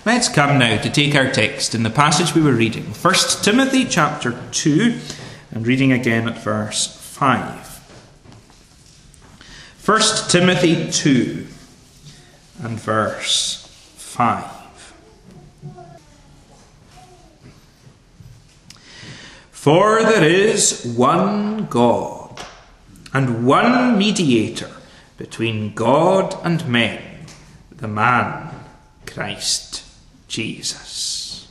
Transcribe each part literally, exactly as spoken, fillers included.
Let's come now to take our text in the passage we were reading, First Timothy chapter two, and reading again at verse five. First Timothy two and verse five. For there is one God, and one mediator between God and men, the man Christ Jesus.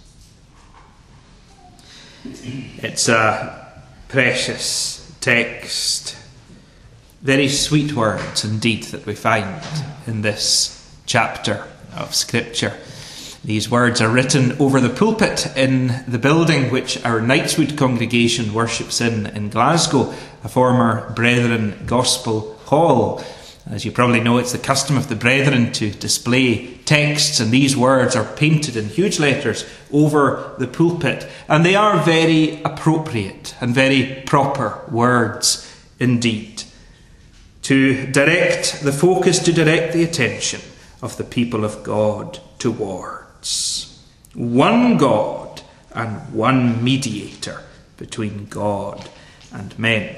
It's a precious text. Very sweet words indeed that we find in this chapter of Scripture. These words are written over the pulpit in the building which our Knightswood congregation worships in in Glasgow, a former Brethren Gospel Hall. As you probably know, it's the custom of the Brethren to display texts, and these words are painted in huge letters over the pulpit, and they are very appropriate and very proper words indeed, to direct the focus, to direct the attention of the people of God towards one God and one mediator between God and men.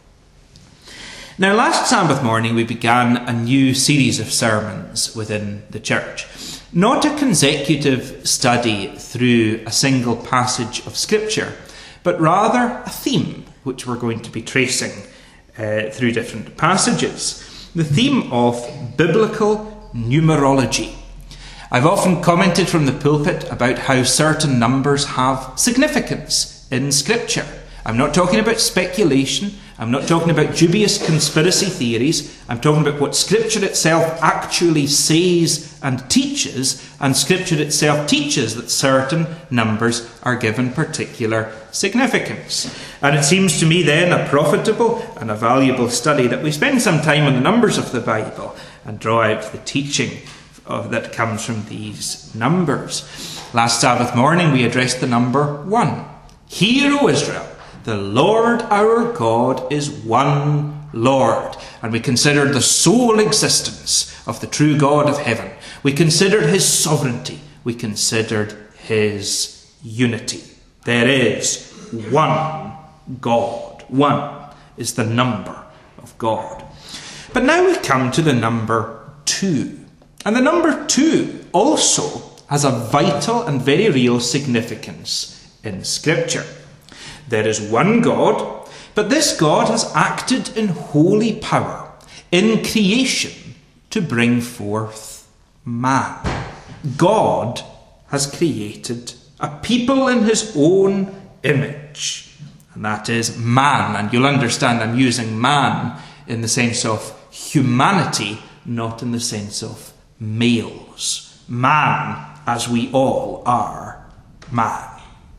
Now, last Sabbath morning we began a new series of sermons within the church. Not a consecutive study through a single passage of Scripture, but rather a theme which we're going to be tracing uh, through different passages. The theme of biblical numerology. I've often commented from the pulpit about how certain numbers have significance in Scripture. I'm not talking about speculation. I'm not talking about dubious conspiracy theories. I'm talking about what Scripture itself actually says and teaches, and Scripture itself teaches that certain numbers are given particular significance. And it seems to me then a profitable and a valuable study that we spend some time on the numbers of the Bible and draw out the teaching of, that comes from these numbers. Last Sabbath morning we addressed the number one. Hear, O Israel, the Lord our God is one Lord. And we considered the sole existence of the true God of heaven. We considered his sovereignty. We considered his unity. There is one God. One is the number of God. But now we come to the number two. And the number two also has a vital and very real significance in Scripture. There is one God, but this God has acted in holy power in creation to bring forth man. God has created a people in his own image, and that is man. And you'll understand I'm using man in the sense of humanity, not in the sense of males. Man, as we all are man.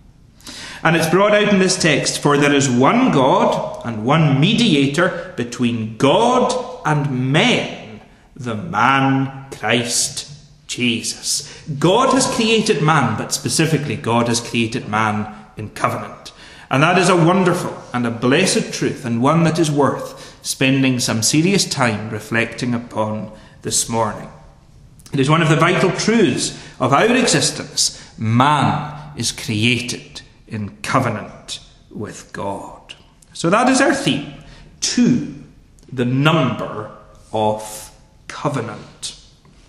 And it's brought out in this text, for there is one God and one mediator between God and men, the man Christ Jesus. God has created man, but specifically God has created man in covenant. And that is a wonderful and a blessed truth, and one that is worth spending some serious time reflecting upon this morning. It is one of the vital truths of our existence. Man is created in covenant with God. So that is our theme. Two, the number of covenant.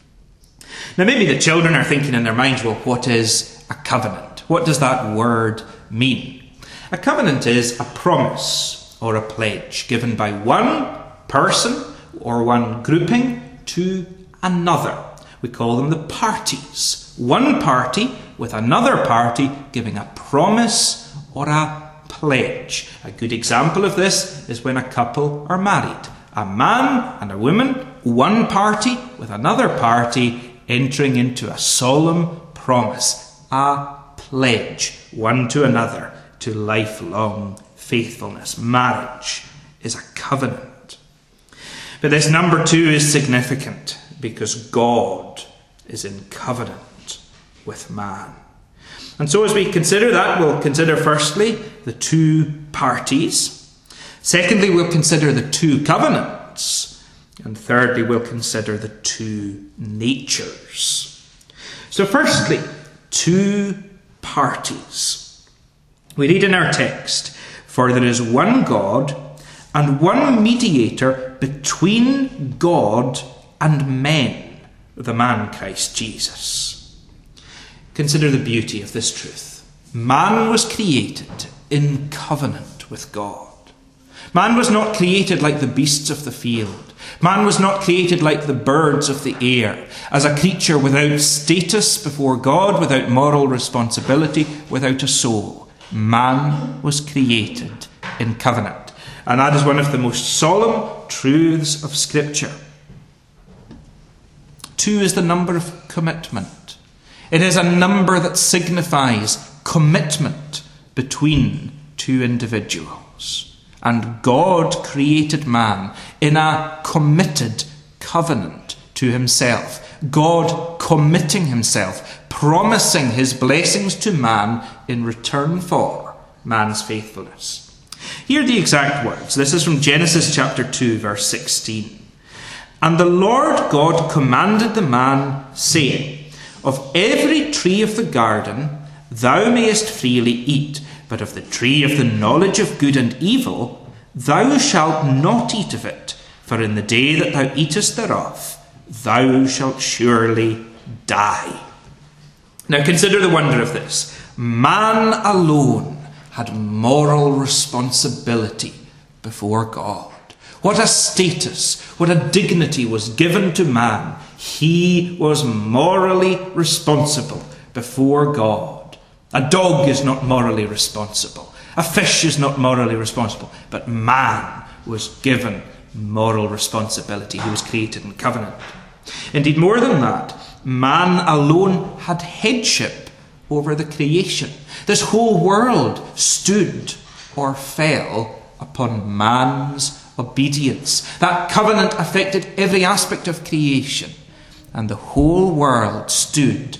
Now maybe the children are thinking in their minds, well, what is a covenant? What does that word mean? A covenant is a promise or a pledge given by one person or one grouping to another. We call them the parties. One party with another party giving a promise or a pledge. A good example of this is when a couple are married. A man and a woman, one party with another party entering into a solemn promise, a pledge, one to another, to lifelong faithfulness. Marriage is a covenant. But this number two is significant because God is in covenant with man. And so as we consider that, we'll consider firstly the two parties. Secondly, we'll consider the two covenants. And thirdly, we'll consider the two natures. So firstly, two parties. We read in our text, "For there is one God and one mediator between God and men, the man Christ Jesus." Consider the beauty of this truth. Man was created in covenant with God. Man was not created like the beasts of the field. Man was not created like the birds of the air, as a creature without status before God, without moral responsibility, without a soul. Man was created in covenant. And that is one of the most solemn truths of Scripture. Two is the number of commitment. It is a number that signifies commitment between two individuals. And God created man in a committed covenant to himself. God committing himself, promising his blessings to man in return for man's faithfulness. Hear the exact words. This is from Genesis chapter two, verse sixteen. "And the Lord God commanded the man, saying, Of every tree of the garden thou mayest freely eat, but of the tree of the knowledge of good and evil thou shalt not eat of it, for in the day that thou eatest thereof thou shalt surely die." Now consider the wonder of this. Man alone had moral responsibility before God. What a status, what a dignity was given to man. He was morally responsible before God. A dog is not morally responsible. A fish is not morally responsible. But man was given moral responsibility. He was created in covenant. Indeed, more than that, man alone had headship over the creation. This whole world stood or fell upon man's obedience. That covenant affected every aspect of creation. And the whole world stood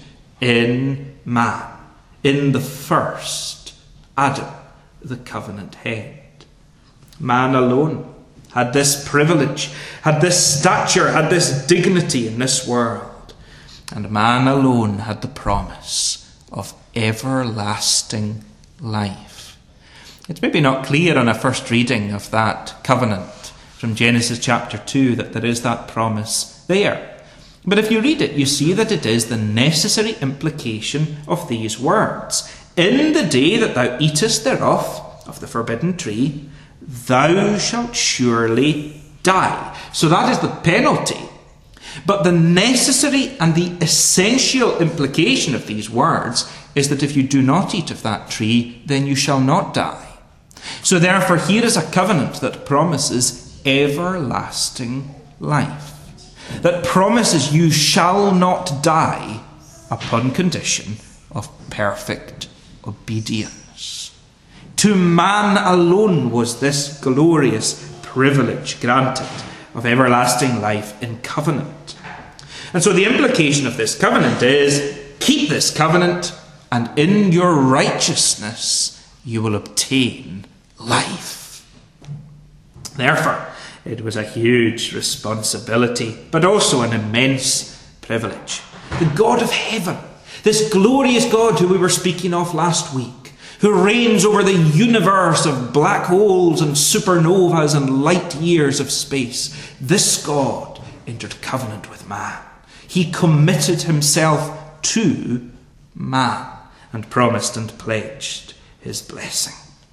in man, in the first Adam, the covenant head. Man alone had this privilege, had this stature, had this dignity in this world. And man alone had the promise of everlasting life. It's maybe not clear on a first reading of that covenant from Genesis chapter two that there is that promise there. But if you read it, you see that it is the necessary implication of these words. "In the day that thou eatest thereof, of the forbidden tree, thou shalt surely die." So that is the penalty. But the necessary and the essential implication of these words is that if you do not eat of that tree, then you shall not die. So therefore, here is a covenant that promises everlasting life, that promises you shall not die upon condition of perfect obedience. To man alone was this glorious privilege granted of everlasting life in covenant. And so the implication of this covenant is, keep this covenant, and in your righteousness you will obtain life. Therefore, it was a huge responsibility, but also an immense privilege. The God of heaven, this glorious God who we were speaking of last week, who reigns over the universe of black holes and supernovas and light years of space, this God entered covenant with man. He committed himself to man and promised and pledged his blessing.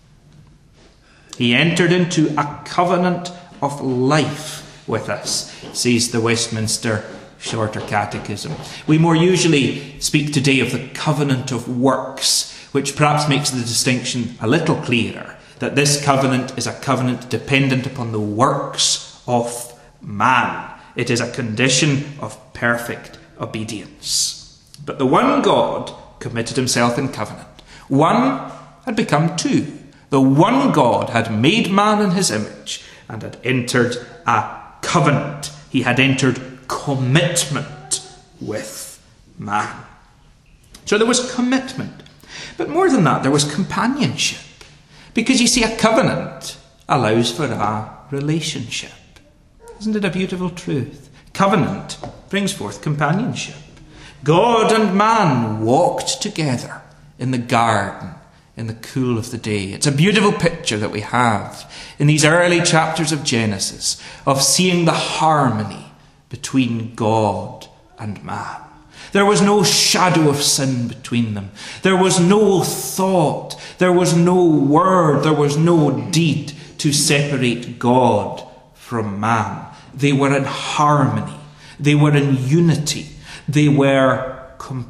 He entered into a covenant of life with us, says the Westminster Shorter Catechism. We more usually speak today of the covenant of works, which perhaps makes the distinction a little clearer, that this covenant is a covenant dependent upon the works of man. It is a condition of perfect obedience. But the one God committed himself in covenant. One had become two. The one God had made man in his image and had entered a covenant. He had entered commitment with man. So there was commitment. But more than that, there was companionship. Because you see, a covenant allows for a relationship. Isn't it a beautiful truth? Covenant brings forth companionship. God and man walked together in the garden in the cool of the day. It's a beautiful picture that we have in these early chapters of Genesis of seeing the harmony between God and man. There was no shadow of sin between them. There was no thought. There was no word. There was no deed to separate God from man. They were in harmony. They were in unity. They were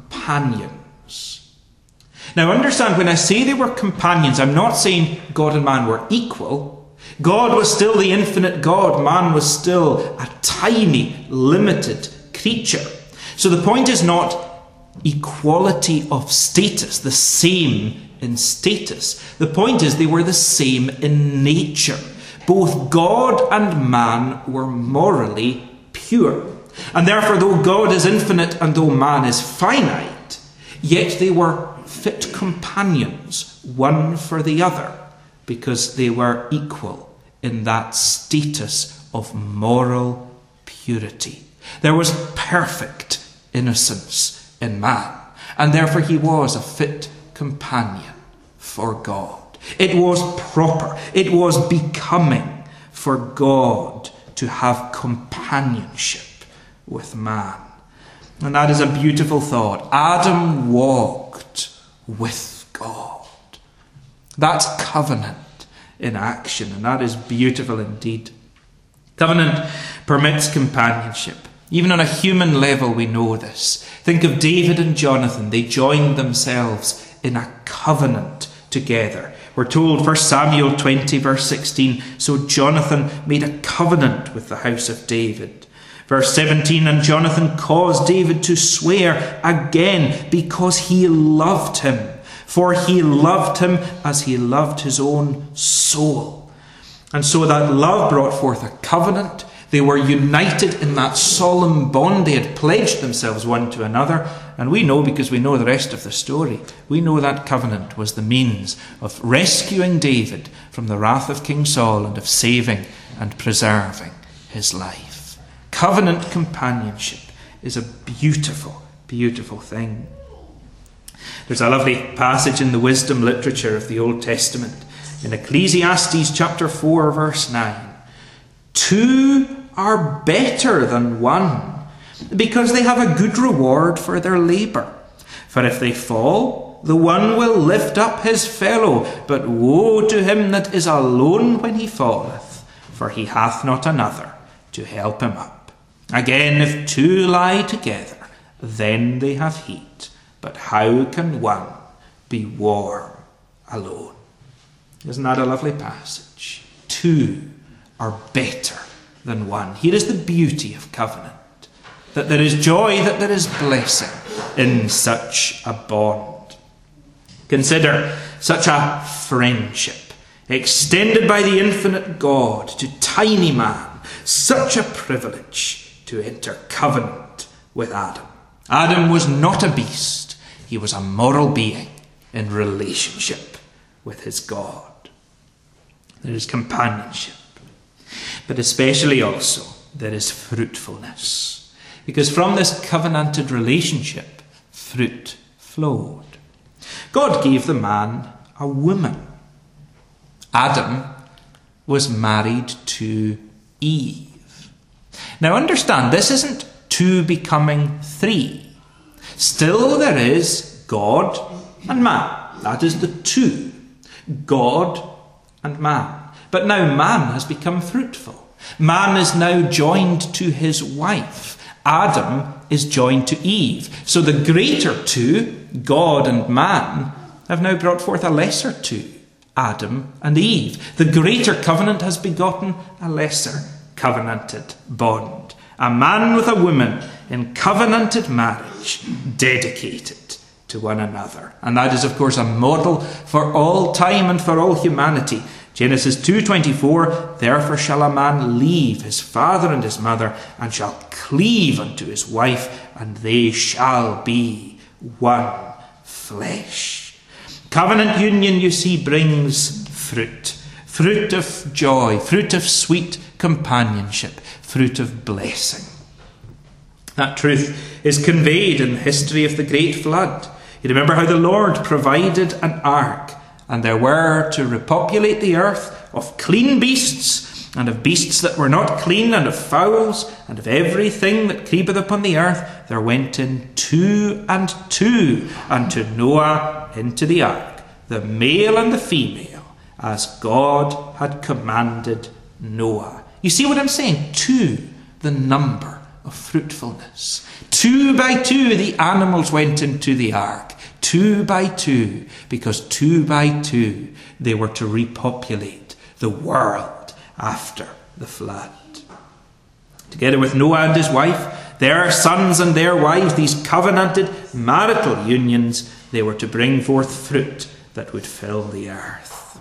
companions. Now understand, when I say they were companions, I'm not saying God and man were equal. God was still the infinite God. Man was still a tiny, limited creature. So the point is not equality of status, the same in status. The point is they were the same in nature. Both God and man were morally pure. And therefore, though God is infinite and though man is finite, yet they were fit companions, one for the other, because they were equal in that status of moral purity. There was perfect innocence in man, and therefore he was a fit companion for God. It was proper, it was becoming for God to have companionship with man. And that is a beautiful thought. Adam walked with God. That's covenant in action, and that is beautiful indeed. Covenant permits companionship. Even on a human level we know this. Think of David and Jonathan. They joined themselves in a covenant together. We're told, First Samuel twenty verse sixteen, so Jonathan made a covenant with the house of David. Verse seventeen, and Jonathan caused David to swear again because he loved him. For he loved him as he loved his own soul. And so that love brought forth a covenant. They were united in that solemn bond. They had pledged themselves one to another. And we know, because we know the rest of the story, we know that covenant was the means of rescuing David from the wrath of King Saul and of saving and preserving his life. Covenant companionship is a beautiful, beautiful thing. There's a lovely passage in the wisdom literature of the Old Testament in Ecclesiastes chapter four verse nine. Two are better than one, because they have a good reward for their labour. For if they fall, the one will lift up his fellow, but woe to him that is alone when he falleth, for he hath not another to help him up. Again, if two lie together, then they have heat, but how can one be warm alone? Isn't that a lovely passage? Two are better than one. Here is the beauty of covenant, that there is joy, that there is blessing in such a bond. Consider such a friendship extended by the infinite God to tiny man, such a privilege to enter covenant with Adam. Adam was not a beast, he was a moral being in relationship with his God. There is companionship. But especially also there is fruitfulness. Because from this covenanted relationship, fruit flowed. God gave the man a woman. Adam was married to Eve. Now understand, this isn't two becoming three. Still there is God and man. That is the two. God and man. But now man has become fruitful. Man is now joined to his wife. Adam is joined to Eve. So the greater two, God and man, have now brought forth a lesser two, Adam and Eve. The greater covenant has begotten a lesser covenanted bond. A man with a woman in covenanted marriage, dedicated to one another. And that is, of course, a model for all time and for all humanity. Genesis two twenty-four, therefore shall a man leave his father and his mother, and shall cleave unto his wife, and they shall be one flesh. Covenant union, you see, brings fruit. Fruit of joy, fruit of sweet companionship, fruit of blessing. That truth is conveyed in the history of the Great Flood. You remember how the Lord provided an ark, and there were to repopulate the earth of clean beasts, and of beasts that were not clean, and of fowls, and of everything that creepeth upon the earth. There went in two and two unto Noah into the ark, the male and the female, as God had commanded Noah. You see what I'm saying? Two, the number of fruitfulness. Two by two the animals went into the ark. Two by two, because two by two they were to repopulate the world after the flood. Together with Noah and his wife, their sons and their wives, these covenanted marital unions, they were to bring forth fruit that would fill the earth.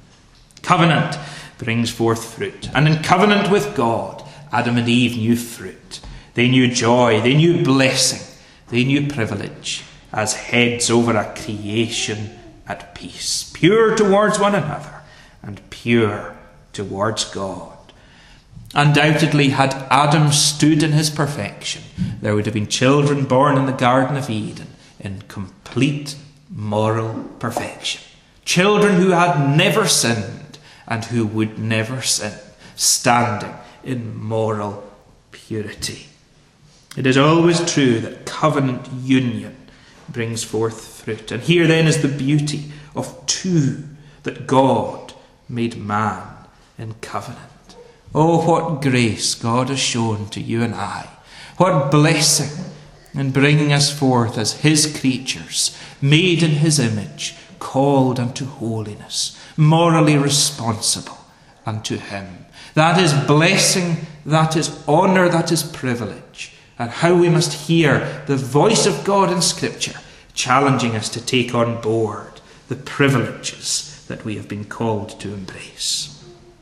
Covenant brings forth fruit. And in covenant with God, Adam and Eve knew fruit. They knew joy. They knew blessing. They knew privilege as heads over a creation at peace, pure towards one another and pure towards God. Undoubtedly, had Adam stood in his perfection, there would have been children born in the Garden of Eden in complete moral perfection. Children who had never sinned and who would never sin, standing in moral purity. It is always true that covenant union brings forth fruit. And here then is the beauty of two, that God made man in covenant. Oh, what grace God has shown to you and I. What blessing in bringing us forth as his creatures, made in his image, called unto holiness, morally responsible unto him. That is blessing, that is honour, that is privilege. And how we must hear the voice of God in Scripture challenging us to take on board the privileges that we have been called to embrace.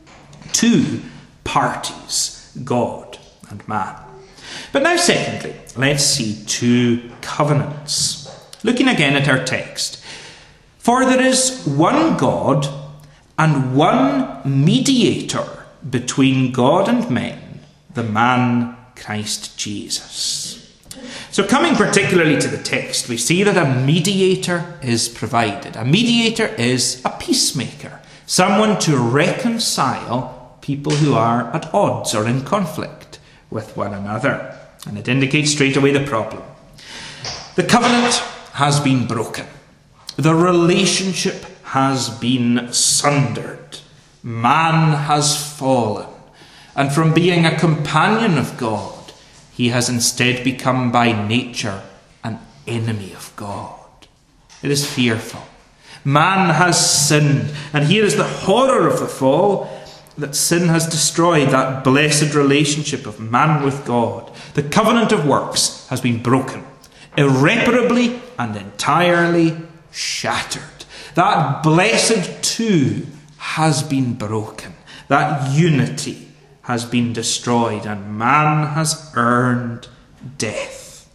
Two parties, God and man. But now secondly, let's see two covenants. Looking again at our text. For there is one God and one mediator between God and men, the man Christ Jesus. So coming particularly to the text, we see that a mediator is provided. A mediator is a peacemaker, someone to reconcile people who are at odds or in conflict with one another. And it indicates straight away the problem. The covenant has been broken. The relationship has been sundered. Man has fallen. And from being a companion of God, he has instead become by nature an enemy of God. It is fearful. Man has sinned. And here is the horror of the fall, that sin has destroyed that blessed relationship of man with God. The covenant of works has been broken, irreparably and entirely shattered. That blessed two has been broken. That unity has been destroyed, and man has earned death.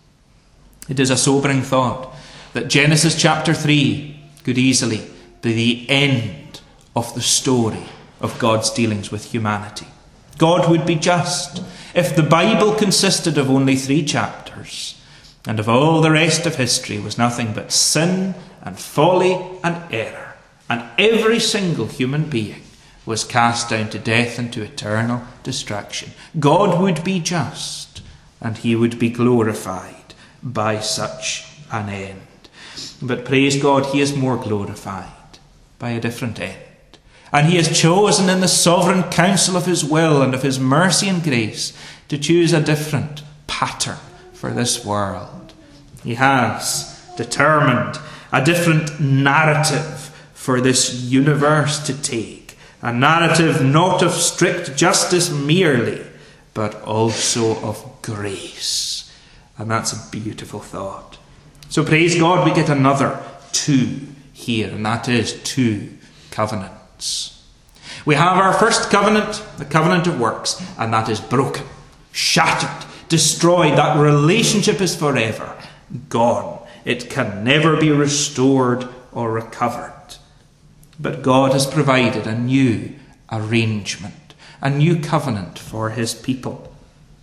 It is a sobering thought that Genesis chapter three could easily be the end of the story of God's dealings with humanity. God would be just if the Bible consisted of only three chapters, and if all the rest of history was nothing but sin and folly and error, and every single human being was cast down to death and to eternal destruction. God would be just, and he would be glorified by such an end. But praise God, he is more glorified by a different end. And he has chosen in the sovereign counsel of his will and of his mercy and grace to choose a different pattern for this world. He has determined a different narrative for this universe to take. A narrative not of strict justice merely, but also of grace. And that's a beautiful thought. So praise God, we get another two here, and that is two covenants. We have our first covenant, the covenant of works, and that is broken, shattered, destroyed. That relationship is forever gone. It can never be restored or recovered. But God has provided a new arrangement, a new covenant for his people. It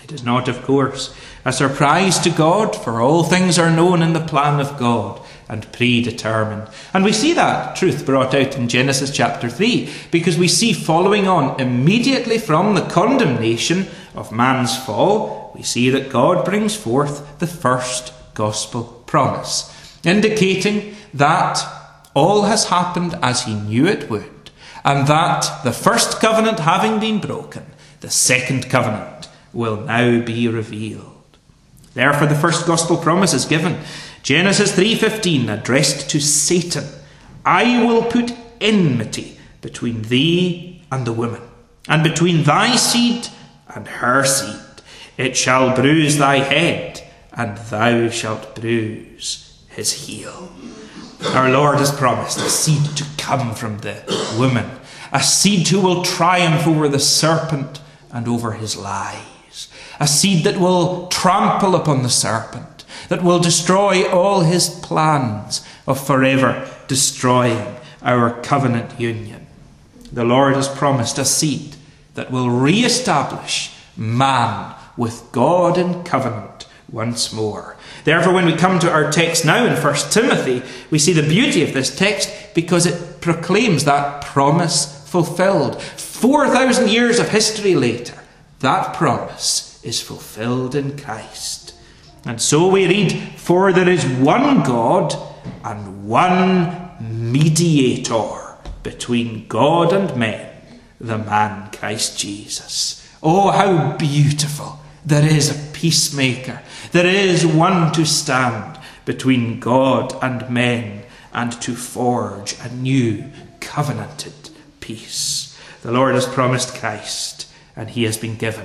It is not, of course, a surprise to God, for all things are known in the plan of God and predetermined. And we see that truth brought out in Genesis chapter three, because we see, following on immediately from the condemnation of man's fall, we see that God brings forth the first gospel promise, indicating that all has happened as he knew it would, and that the first covenant having been broken, the second covenant will now be revealed. Therefore, the first gospel promise is given. Genesis three fifteen, addressed to Satan. I will put enmity between thee and the woman, and between thy seed and her seed. It shall bruise thy head, and thou shalt bruise his heel. Our Lord has promised a seed to come from the woman, a seed who will triumph over the serpent and over his lies, a seed that will trample upon the serpent, that will destroy all his plans of forever destroying our covenant union. The Lord has promised a seed that will re-establish man with God in covenant once more. Therefore, when we come to our text now in First Timothy, we see the beauty of this text because it proclaims that promise fulfilled. Four thousand years of history later, that promise is fulfilled in Christ. And so we read, for there is one God and one mediator between God and men, the man Christ Jesus. Oh, how beautiful. There is a peacemaker. There is one to stand between God and men and to forge a new covenanted peace. The Lord has promised Christ, and he has been given.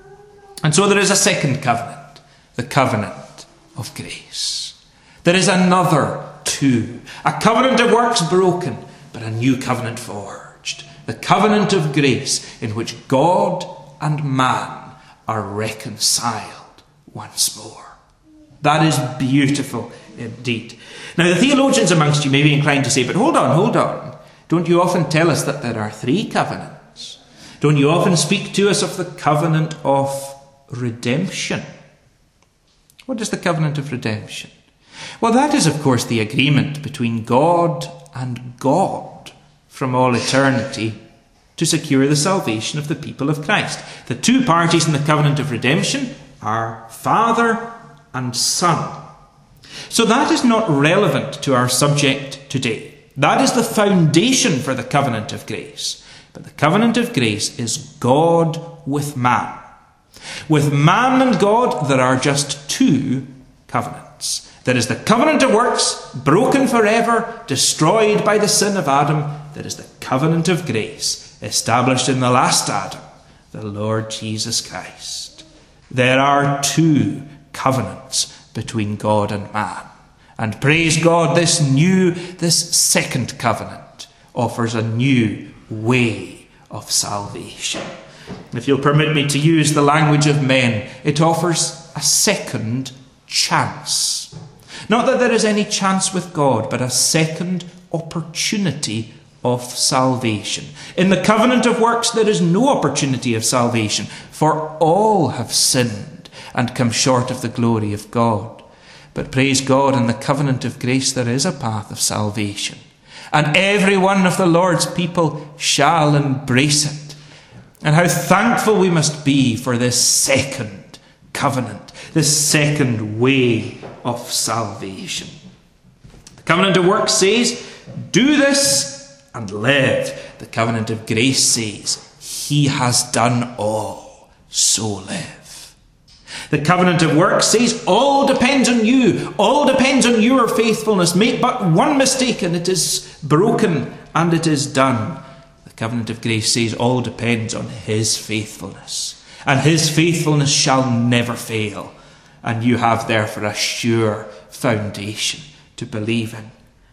And so there is a second covenant, the covenant of grace. There is another too, a covenant of works broken, but a new covenant forged. The covenant of grace in which God and man are reconciled once more. That is beautiful indeed. Now, the theologians amongst you may be inclined to say, but hold on, hold on. Don't you often tell us that there are three covenants? Don't you often speak to us of the covenant of redemption? What is the covenant of redemption? Well, that is, of course, the agreement between God and God from all eternity to secure the salvation of the people of Christ. The two parties in the covenant of redemption are Father and Son. So that is not relevant to our subject today. That is the foundation for the covenant of grace. But the covenant of grace is God with man. With man and God, there are just two covenants. There is the covenant of works, broken forever, destroyed by the sin of Adam. There is the covenant of grace, established in the last Adam, the Lord Jesus Christ. There are two covenants between God and man. And praise God, this new, this second covenant offers a new way of salvation. If you'll permit me to use the language of men, it offers a second chance. Not that there is any chance with God, but a second opportunity of salvation. In the covenant of works, there is no opportunity of salvation, for all have sinned and come short of the glory of God. But praise God, in the covenant of grace, there is a path of salvation, and every one of the Lord's people shall embrace it. And how thankful we must be for this second covenant, this second way of salvation. The covenant of works says, do this and live. The covenant of grace says, he has done all, so live. The covenant of works says, all depends on you, all depends on your faithfulness. Make but one mistake and it is broken and it is done. The covenant of grace says, all depends on his faithfulness, and his faithfulness shall never fail. And you have therefore a sure foundation to believe in.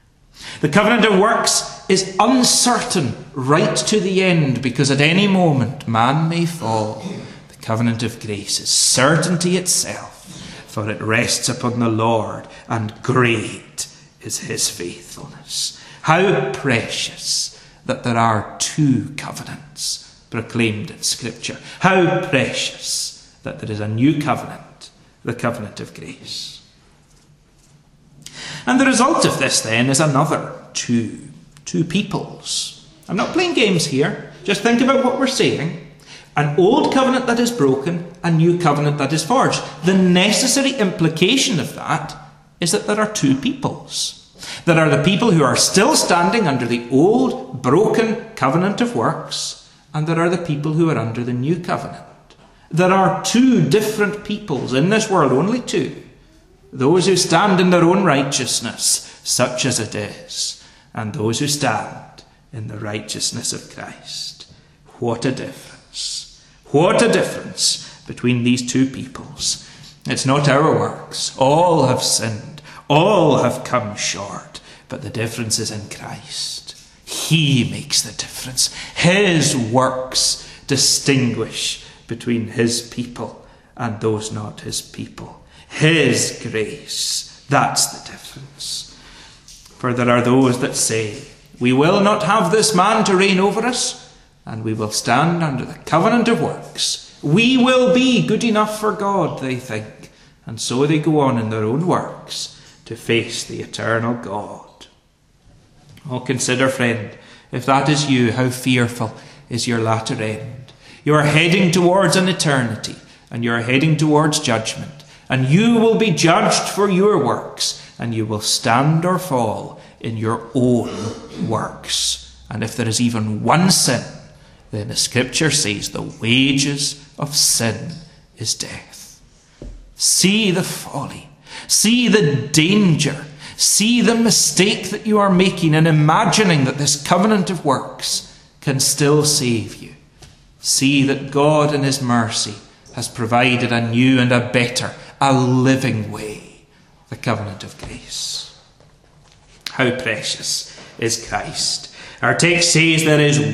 The covenant of works is uncertain right to the end, because at any moment man may fall. The covenant of grace is certainty itself, for it rests upon the Lord, and great is his faithfulness. How precious that there are two covenants proclaimed in Scripture. How precious that there is a new covenant, the covenant of grace. And the result of this then is another two, two peoples. I'm not playing games here. Just think about what we're saying. An old covenant that is broken, a new covenant that is forged. The necessary implication of that is that there are two peoples. There are the people who are still standing under the old, broken covenant of works, and there are the people who are under the new covenant. There are two different peoples in this world, only two. Those who stand in their own righteousness, such as it is, and those who stand in the righteousness of Christ. What a difference. What a difference between these two peoples. It's not our works. All have sinned. All have come short. But the difference is in Christ. He makes the difference. His works distinguish between his people and those not his people. His grace, that's the difference. For there are those that say, we will not have this man to reign over us, and we will stand under the covenant of works. We will be good enough for God, they think, and so they go on in their own works to face the eternal God. Oh, consider, friend, if that is you, how fearful is your latter end. You are heading towards an eternity, and you are heading towards judgment. And you will be judged for your works, and you will stand or fall in your own works. And if there is even one sin, then the Scripture says the wages of sin is death. See the folly, see the danger, see the mistake that you are making in imagining that this covenant of works can still save you. See that God in his mercy has provided a new and a better, a living way, the covenant of grace. How precious is Christ. Our text says there is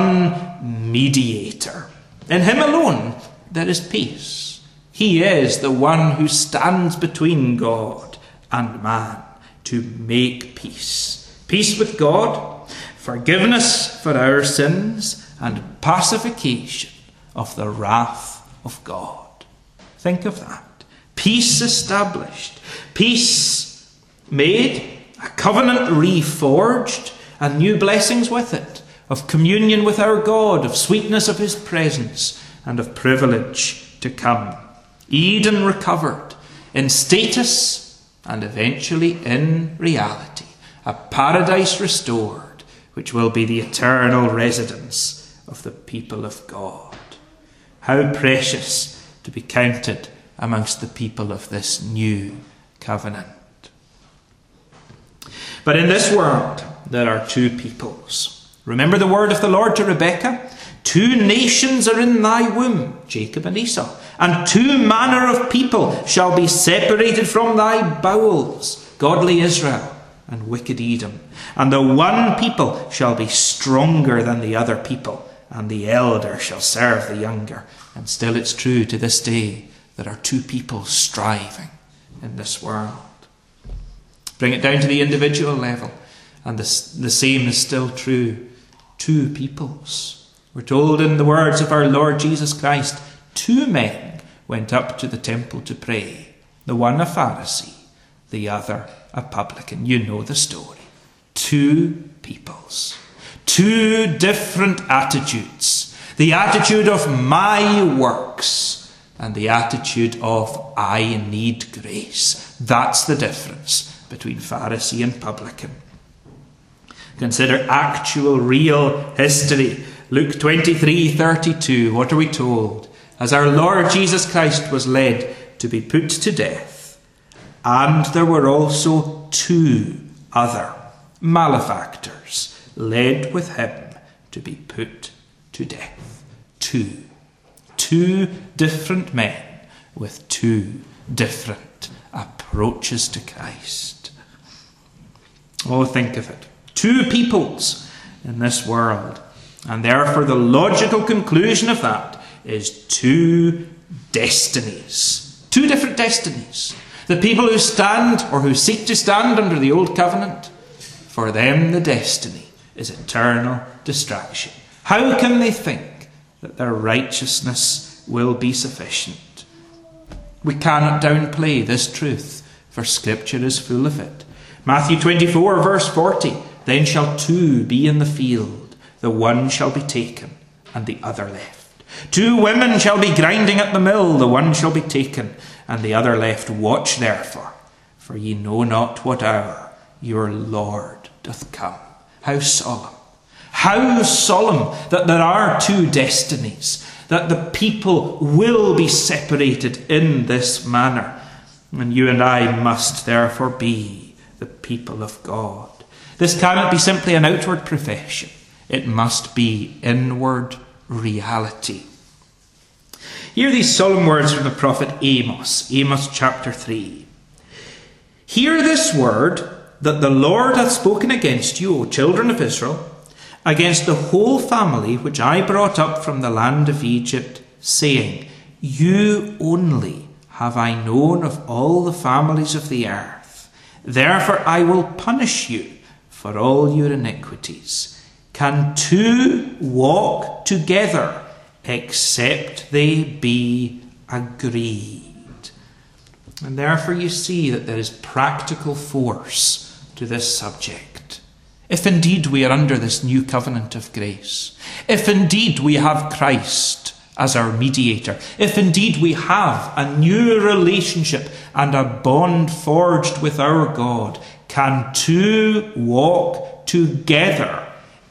one mediator. In him alone there is peace. He is the one who stands between God and man to make peace. Peace with God, forgiveness for our sins, and pacification of the wrath of God. Think of that. Peace established, peace made, a covenant reforged, and new blessings with it, of communion with our God, of sweetness of his presence, and of privilege to come. Eden recovered in status and eventually in reality, a paradise restored, which will be the eternal residence of the people of God. How precious to be counted amongst the people of this new covenant. But in this world, there are two peoples. Remember the word of the Lord to Rebekah? Two nations are in thy womb, Jacob and Esau, and two manner of people shall be separated from thy bowels, godly Israel and wicked Edom. And the one people shall be stronger than the other people, and the elder shall serve the younger. And still it's true to this day. There are two people striving in this world. Bring it down to the individual level, and the, the same is still true. Two peoples. We're told in the words of our Lord Jesus Christ, two men went up to the temple to pray. The one a Pharisee, the other a publican. You know the story. Two peoples. Two different attitudes. The attitude of my works, and the attitude of I need grace. That's the difference between Pharisee and publican. Consider actual, real history. Luke twenty-three thirty-two. What are we told? As our Lord Jesus Christ was led to be put to death, and there were also two other malefactors led with him to be put to death. Two. Two different men with two different approaches to Christ. Oh, think of it. Two peoples in this world. And therefore the logical conclusion of that is two destinies. Two different destinies. The people who stand or who seek to stand under the old covenant, for them the destiny is eternal destruction. How can they think that their righteousness will be sufficient? We cannot downplay this truth, for Scripture is full of it. Matthew twenty-four, verse forty, then shall two be in the field, the one shall be taken, and the other left. Two women shall be grinding at the mill, the one shall be taken, and the other left. Watch therefore, for ye know not what hour your Lord doth come. How solemn, how solemn that there are two destinies, that the people will be separated in this manner. And you and I must therefore be the people of God. This cannot be simply an outward profession. It must be inward reality. Hear these solemn words from the prophet Amos, Amos chapter three. Hear this word that the Lord hath spoken against you, O children of Israel, against the whole family which I brought up from the land of Egypt, saying, you only have I known of all the families of the earth. Therefore I will punish you for all your iniquities. Can two walk together except they be agreed? And therefore you see that there is practical force to this subject. If indeed we are under this new covenant of grace, if indeed we have Christ as our mediator, if indeed we have a new relationship and a bond forged with our God, can two walk together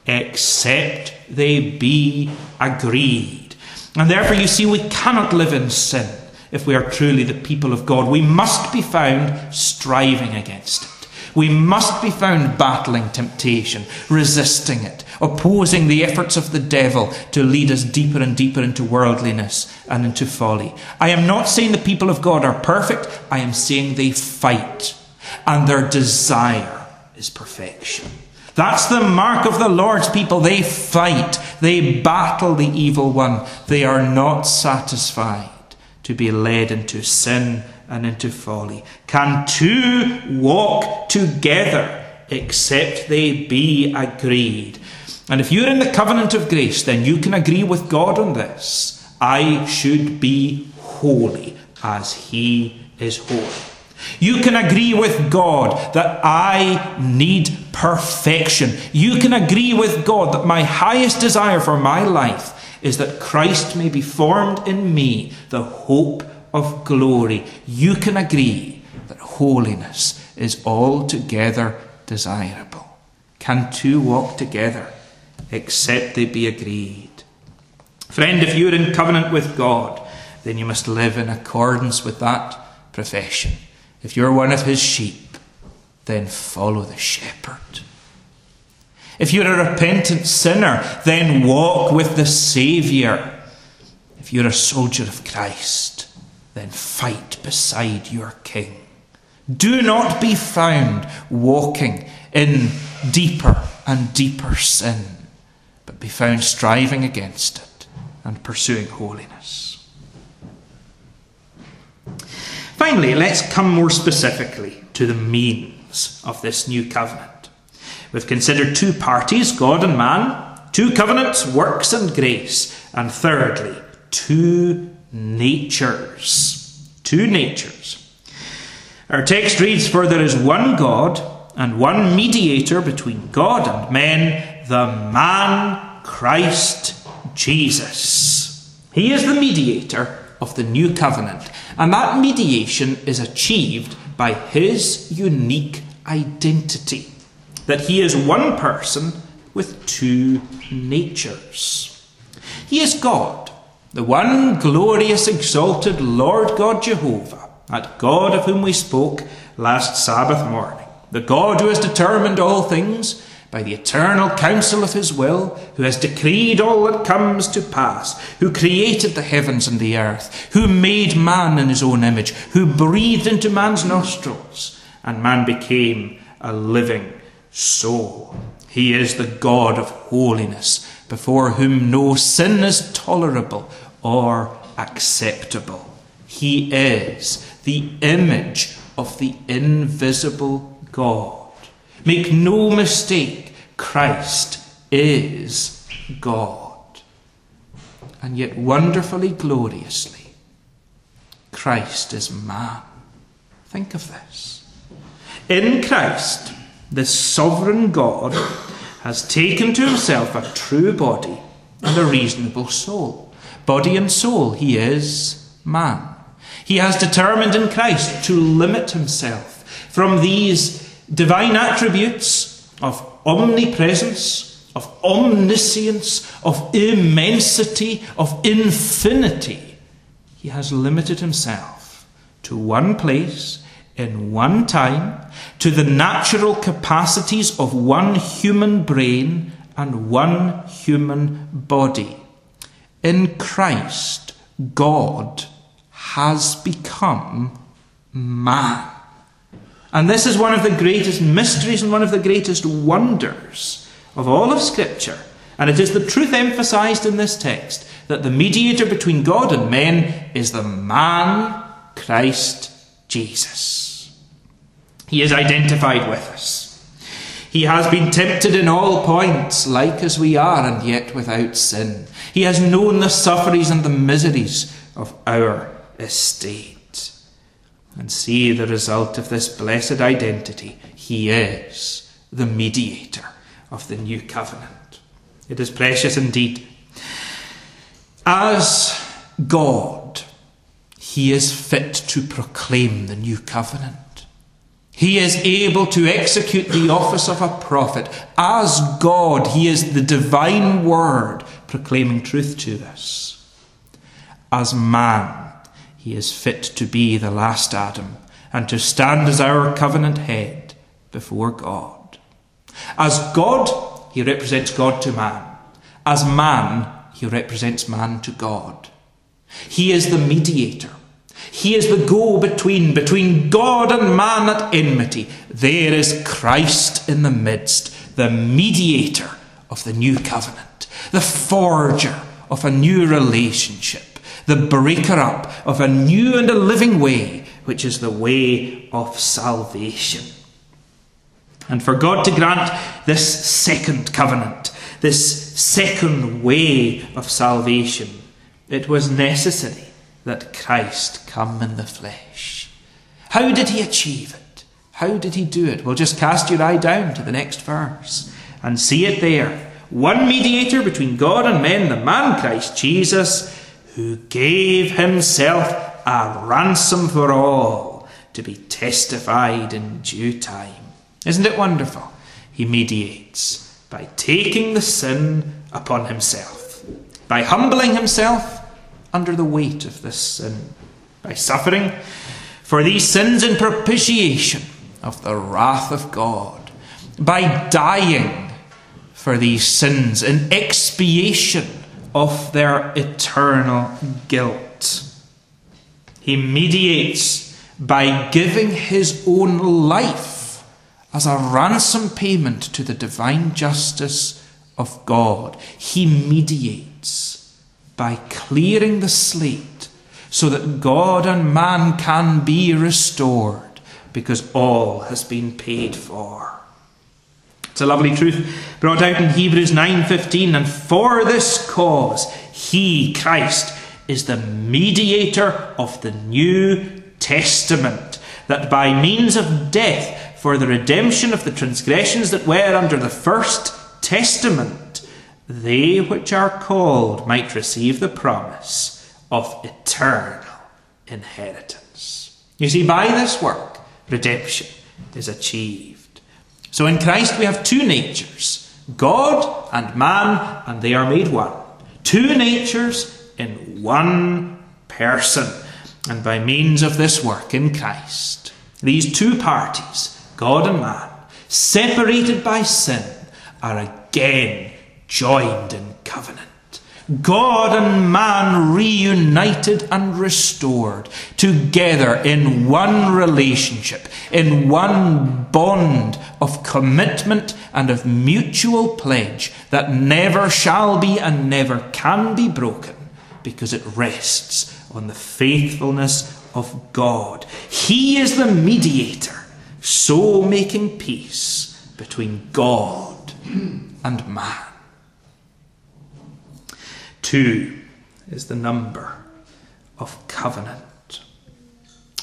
except they be agreed? And therefore you see we cannot live in sin if we are truly the people of God. We must be found striving against it. We must be found battling temptation, resisting it, opposing the efforts of the devil to lead us deeper and deeper into worldliness and into folly. I am not saying the people of God are perfect. I am saying they fight, and their desire is perfection. That's the mark of the Lord's people. They fight. They battle the evil one. They are not satisfied to be led into sin and into folly. Can two walk together except they be agreed? And if you're in the covenant of grace, then you can agree with God on this. I should be holy as he is holy. You can agree with God that I need perfection. You can agree with God that my highest desire for my life is that Christ may be formed in me, the hope of glory. You can agree that holiness is altogether desirable. Can two walk together except they be agreed? Friend, if you're in covenant with God, then you must live in accordance with that profession. If you're one of his sheep, then follow the shepherd. If you're a repentant sinner, then walk with the Saviour. If you're a soldier of Christ, then fight beside your King. Do not be found walking in deeper and deeper sin, but be found striving against it and pursuing holiness. Finally, let's come more specifically to the means of this new covenant. We've considered two parties, God and man, two covenants, works and grace, and thirdly, two natures. Two natures. Our text reads, for there is one God and one mediator between God and men, the man Christ Jesus. He is the mediator of the new covenant, and that mediation is achieved by his unique identity, that he is one person with two natures. He is God, the one glorious, exalted Lord God Jehovah, that God of whom we spoke last Sabbath morning, the God who has determined all things by the eternal counsel of his will, who has decreed all that comes to pass, who created the heavens and the earth, who made man in his own image, who breathed into man's nostrils, and man became a living soul. He is the God of holiness, before whom no sin is tolerable or acceptable. He is the image of the invisible God. Make no mistake, Christ is God. And yet wonderfully, gloriously, Christ is man. Think of this. In Christ, the sovereign God has taken to himself a true body and a reasonable soul. Body and soul, he is man. He has determined in Christ to limit himself from these divine attributes of omnipresence, of omniscience, of immensity, of infinity. He has limited himself to one place, in one time, to the natural capacities of one human brain and one human body. In Christ, God has become man. And this is one of the greatest mysteries and one of the greatest wonders of all of Scripture. And it is the truth emphasized in this text that the mediator between God and men is the man, Christ Jesus. He is identified with us. He has been tempted in all points, like as we are, and yet without sin. He has known the sufferings and the miseries of our estate. And see the result of this blessed identity. He is the mediator of the new covenant. It is precious indeed. As God, he is fit to proclaim the new covenant. He is able to execute the office of a prophet. As God, he is the divine word proclaiming truth to us. As man, he is fit to be the last Adam and to stand as our covenant head before God. As God, he represents God to man. As man, he represents man to God. He is the mediator. He is the go-between between God and man at enmity. There is Christ in the midst, the mediator of the new covenant, the forger of a new relationship, the breaker up of a new and a living way, which is the way of salvation. And for God to grant this second covenant, this second way of salvation, it was necessary that Christ come in the flesh. How did he achieve it? How did he do it? Well, just cast your eye down to the next verse and see it there. One mediator between God and men, the man Christ Jesus, who gave himself a ransom for all to be testified in due time. Isn't it wonderful? He mediates by taking the sin upon himself, by humbling himself under the weight of this sin, by suffering for these sins in propitiation of the wrath of God, by dying for these sins in expiation of their eternal guilt. He mediates by giving his own life as a ransom payment to the divine justice of God. He mediates by clearing the slate so that God and man can be restored, because all has been paid for. It's a lovely truth brought out in Hebrews nine fifteen. And for this cause, he, Christ, is the mediator of the New Testament, that by means of death, for the redemption of the transgressions that were under the first testament, they which are called might receive the promise of eternal inheritance. You see, by this work, redemption is achieved. So in Christ we have two natures, God and man, and they are made one. Two natures in one person. And by means of this work in Christ, these two parties, God and man, separated by sin, are again joined in covenant. God and man reunited and restored together in one relationship, in one bond of commitment and of mutual pledge that never shall be and never can be broken, because it rests on the faithfulness of God. He is the mediator, so making peace between God and man. Two is the number of covenant.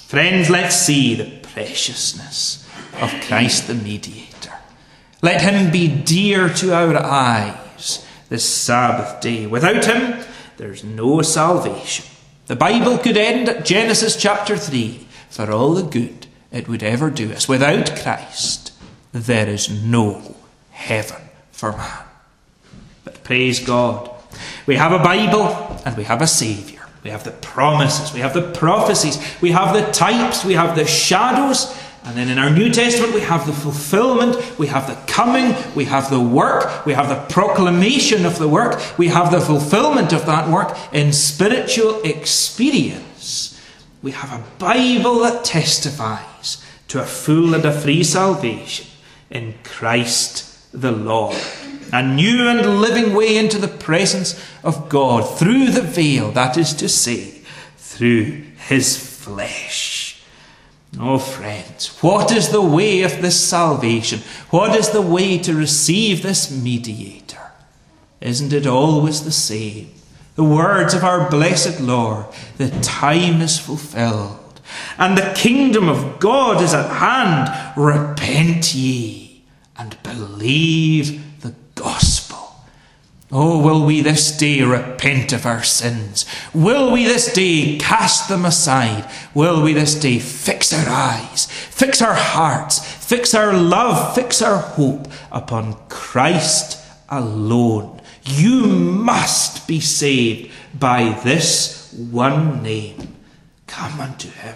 Friends, let's see the preciousness of Christ the mediator. Let him be dear to our eyes this Sabbath day. Without him, there's no salvation. The Bible could end at Genesis chapter three for all the good it would ever do us. Without Christ, there is no heaven for man. But praise God, we have a Bible and we have a Saviour. We have the promises, we have the prophecies, we have the types, we have the shadows, and then in our New Testament we have the fulfillment, we have the coming, we have the work, we have the proclamation of the work, we have the fulfillment of that work in spiritual experience. We have a Bible that testifies to a full and a free salvation in Christ the Lord. A new and living way into the presence of God through the veil, that is to say, through his flesh. Oh, friends, what is the way of this salvation? What is the way to receive this mediator? Isn't it always the same? The words of our blessed Lord, the time is fulfilled, and the kingdom of God is at hand. Repent ye and believe the gospel. Oh, will we this day repent of our sins? Will we this day cast them aside? Will we this day fix our eyes, fix our hearts, fix our love, fix our hope upon Christ alone? You must be saved by this one name. Come unto him.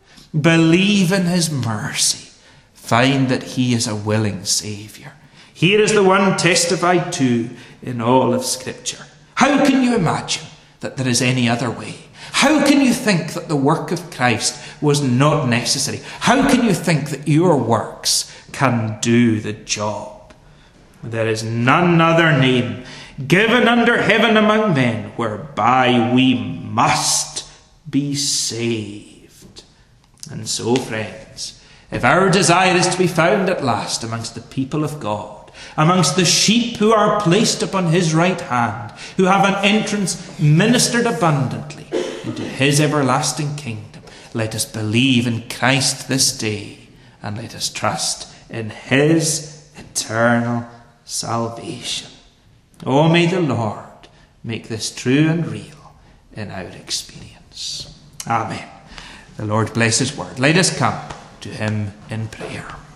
Believe in his mercy. Find that he is a willing Saviour. Here is the one testified to in all of Scripture. How can you imagine that there is any other way? How can you think that the work of Christ was not necessary? How can you think that your works can do the job? There is none other name given under heaven among men whereby we must be saved. And so, friends, if our desire is to be found at last amongst the people of God, amongst the sheep who are placed upon his right hand, who have an entrance ministered abundantly into his everlasting kingdom, let us believe in Christ this day, and let us trust in his eternal salvation. Oh, may the Lord make this true and real in our experience. Amen. The Lord bless his word. Let us come to him in prayer.